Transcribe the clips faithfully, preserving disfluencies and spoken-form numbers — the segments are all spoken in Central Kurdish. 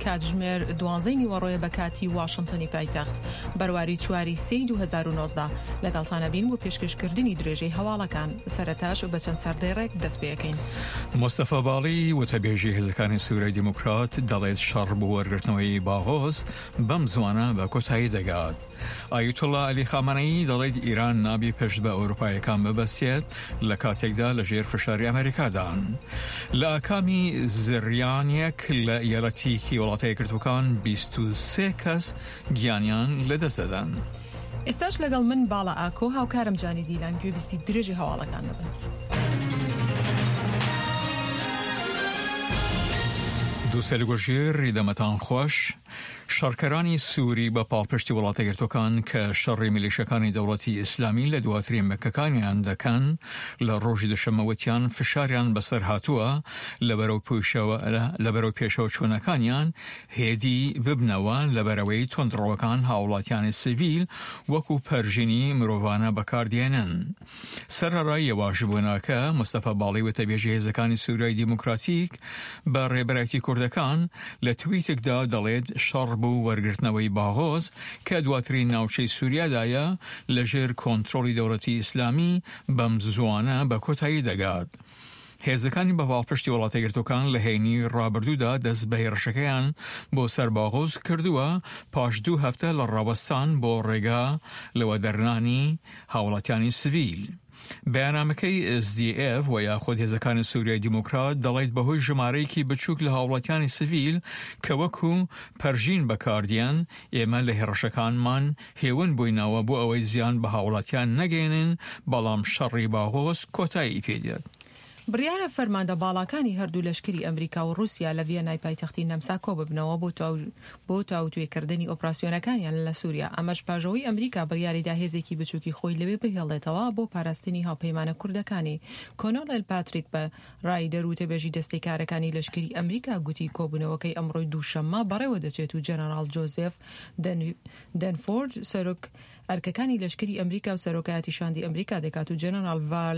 کاتژمێر دوانزەی نیوەڕۆیە بە کاتی واشنتنی پایتەخت بەرواری چواری سێی دوو هەزار و نۆزدە لەگەڵتانە بین بۆ پێشکەشکردنی درێژەی هەواڵەکان سەرەتاش بە چەند سەردێڕێک دەست پێەکەین. مستەفا باڵی وتەبێژی هێزەکانی سوورەی دیموکرات دەڵێت شەڕ بۆ وەرگرتنەوەی باغۆز بەم زوانە بە کۆتایی دەگات. ئایەتوڵا عەلی خامنەئی دەڵێت ئیران نابی پشت بە ئەوروپایەکان ببەستێت لە کاتێکدا لەژێر فشاری ئەمریکادان. لە ئاکامی زریانێک لە یەڵەتیکی وڵاتە یەکگرتووەکان بیست و سێ کەس گیانیان لەدەستدەدەن. ئێستاش لەگەڵ من باڵا ئاکۆ هاوکارم جانی دیلان گوێبیستی درێژی هەواڵەکان دەبن. دووسەرگۆژێر ڕیدەمەتان خۆش. شەڕکەرانی سووری بە پاڵپشتی وڵاتە یەکگرتووەکان کە شەڕی میلیشەکانی دەوڵەتی ئیسلامی لە دواترین مەکەکانیان دەکەن لە ڕۆژی دوشەمەوەتیان فشاریان بەسەر هاتووە لەبەرەو پێشەوە چوونەکانیان هێدی ببنەوە لەبەرەوەی تۆندڕەوەکان هاوڵاتیانی سیڤیل وەکو پەرژینی مرۆڤانە بەکاردێنن. سەرەڕای یەواشبوونەکە مستەفا باڵی وتەبێژی هێزەکانی سووریای دیموکراتیک بە ڕێبەرایەتی کوردەکان لە تویتێکدا دەڵێت شەڕ بوو وەرگرتنەوەی باغۆز کە دواترین ناوچەی سووریادایە لەژێر کۆنتڕۆڵی دەوڵەتی ئیسلامی بەم زوانە بە کۆتایی دەگات. هێزەکانی بە پاڵپشتی وڵاتە یەکگرتووەکان لە هەینی ڕابردوودا دەست بە هێرشەکەیان بۆ سەر باغۆز کردووە پاش دوو هەفتە لە ڕاوەستان بۆ ڕێگا لەوە دەرنانی هاوڵاتیانی سیڤیل. بەیانامەکەی ئێس دی ئێف و یاخود هێزەکانی سووریای دیموکرات دەڵێت بەهۆی ژمارەیەکی بچووک لە هاوڵاتیانی سیڤیل کە وەکو پەرژین بەکاردیان ئێمە لە هێرشەکانمان هێون بووینەوە بۆ ئەوەی زیان بە هاوڵاتیان نەگەێنن، بەڵام شەڕی باغۆز کۆتایی پێدێت. بڕیارە فەرماندە باڵاکانی هەردوو لەشکری ئەمریکا و رووسیا لە ڤێنای پایتەختی نەمسا کۆ ببنەوە بۆ تاوتوێکردنی ئۆپراسیۆنەکانیان لە سووریا. ئەمەش پاژەوەی ئەمریکا بڕیاریدا هێزێکی بچووکی خۆی لەوێ بهێڵێتەوە بۆ پاراستنی هاوپەیمانە کوردەکانی. کۆنۆڵێل پاتریک بە ڕایدەر وتەبێژی دەستەی کارەکانی لەشکری ئەمریکا گوتی کۆبوونەوەکەی ئەمڕۆی دووشەممە بەڕێوە دەچێت و جەنەڕاڵ جۆزێف دەنفۆرد سەرۆک ئەرکەکانی لەشکری ئەمریکا و سەرۆکایەتی شاندی ئەمریکا دەکات و جەنەڕاڵ ڤال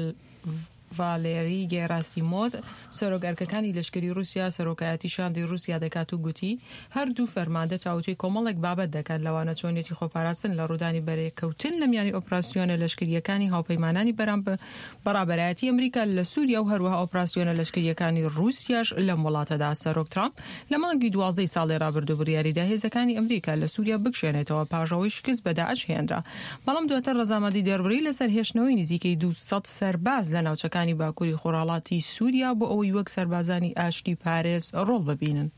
ڤالێری گێراسیمۆڤ سەرۆکەرکەکانی لەشکری رووسیا سەرۆکایەتی شاندی رووسیا دەکات و گوتی هەردوو فەرماندە تاوتوی کۆمەڵێک بابەت دەکات لەوانە چۆنیەتی خۆپاراستن لە ڕوودانی بەرێکەوتن لە میانی ئۆپراسیۆنە لەشکریەکانی هاوپەیمانانی بەڕابەرایەتی ئەمریکا لە سووریا و هەروەها ئۆپراسیۆنە لەشکریەکانی رووسیاش لەم وڵاتەدا. سەرۆک ترامپ لە مانگی دوازدەی ساڵی ڕابردوو بڕیاریدا هێزەکانی ئەمریکا لە سووریا بکشێنێتەوە پاژەوەی شکست بە داعش هێنرا، بەڵام دواتر ڕەزامەندی دەربڕی لەسەر هێشتنەوەی نزیکەی دووسەد سەرباز لە ناوچەکانی باکووری خۆراڵاتی سووریا بۆ ئەوەی وەک سەربازانی ئاشتی پارێز ڕۆڵ ببینن.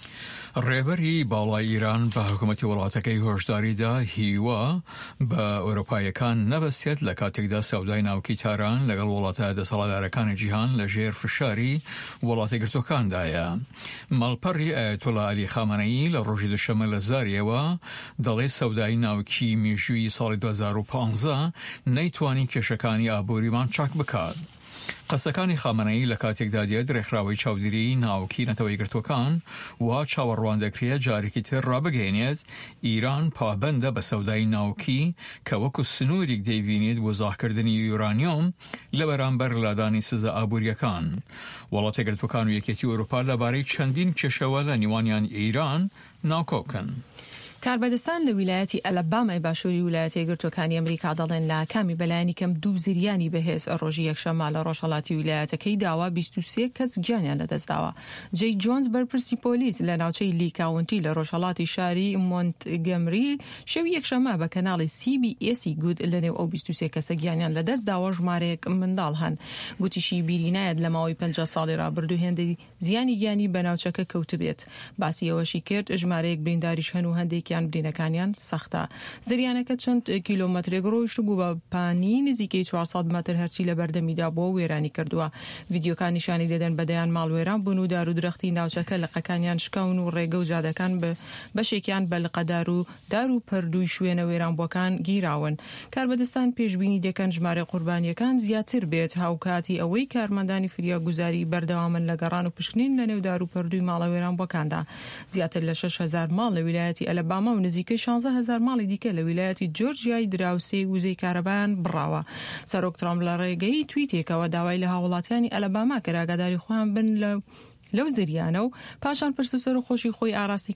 ڕێبەری باڵای ئیران بە حکوومەتی وڵاتەکەی هۆشداریدا هیوە بە ئەوروپایەکان نەبەستێت لە کاتێکدا سەودای ناوکی تاران لەگەڵ وڵاتە دەسەڵاتدارەکانی جیهان لە ژێر فشاری وڵاتە یەکگرتووەکاندایە. مەڵپەڕی ئایەتوڵا عەلی خامنەئی لە ڕۆژی دووشەممە لە زاریەوە دەڵێت سەودای ناوکی میژووی ساڵی دوو هەزار و پانزە نەیتوانی کێشەکانی ئابووریمان چاک بکات. قسەکانی خامنەئی لە کاتێکدا دێت ڕێکخراوەی چاودێری ناوکی نەتەوە یەکگرتووەکان وا چاوەڕوان دەکرێت جارێکی تر ڕابگەێنێت ئیران پابەندە بە سەودای ناوکی کە وەکو سنوورێک دەیبینێت بۆ زاخکردنی یورانیۆم لە بەرامبەر لادانی سزە ئابووریەکان. وڵاتە یەکگرتووەکان و یەکێتی ئەوروپا لەبارەی چەندین کێشەوە لە نیوانیان ئیران ناوکۆکن. کاربەدەستان لە ویلایەتی ئەلەبامای باشووری ویلایەتە یەکگرتووەکانی ئەمریکا دەڵێن لە کامی بەلایانی کەم دوو زریانی بەهێز ڕۆژی یەکشەممە لە ڕۆژهەڵاتی ویلایەتەکەی داوا بیست و سێ کەس گیانیان لەدەستداوە. جەی جۆنز بەرپرسی پۆلیس لە ناوچەی لی کاونتی لە ڕۆژهەڵاتی شاری مۆنتگەمری شەوی یەکشەممە بە کەناڵی سی بی ئێسی گوت لەنێو ئەو بیست و سێ کەسە گیانیان لەدەستداوە ژمارەیەک منداڵ هەن. گوتیشی بیری نایەت لە ماوەی پەنجا ساڵی ڕابردوو هێندەی زیانی گیانی بە ناوچەکە کەوتبێت. باسی ئەوەشی کرد ژمارەیەک برینداریش هەن و هەندێکیان برینەکانیان سەختە. زریانەکە چەند کیلۆمەترێک ڕۆیشت بوو بە پانی نزیکەی چوارسەد مەتر هەرچی لە بەردەمیدا بۆ وێرانی کردووە. ڤیدیۆکان نیشانی دەدەن بەدەیان ماڵوێران بوون و دار و درەختی ناوچەکە لقەکانیان شکاون و ڕێگە و جادەکان بە بەشێکیان بە لقەدار و دار و پەردووی شوێنە وێرانبووەکان گیراون. کاربەدەستان پێشبینی دەکەن ژمارە قوربانیەکان زیاتر بێت هاوکاتی ئەوەی کارمەندانی فریاگوزاری بەردەوامن لە گەڕان و پشکنین لە نێو دار و پەردووی ماڵە وێرانبووەکاندا. زیاتر لە شەش هەزار ماڵ لە ویلایەتی ئەلەباما و نزیکەی شانزە هەزار ماڵی دیکە لە ویلایەتی جۆرجیای دراوسێ وزەی کارەبایان بڕاوە. سەرۆک ترامپ لە ڕێگەی تویتێکەوە داوای لە هاوڵاتیانی ئەلەباما کە ئاگاداری خۆیان بن لە لەو زریانە و پاشان پرسەسەر و خۆشی خۆی ئاراستی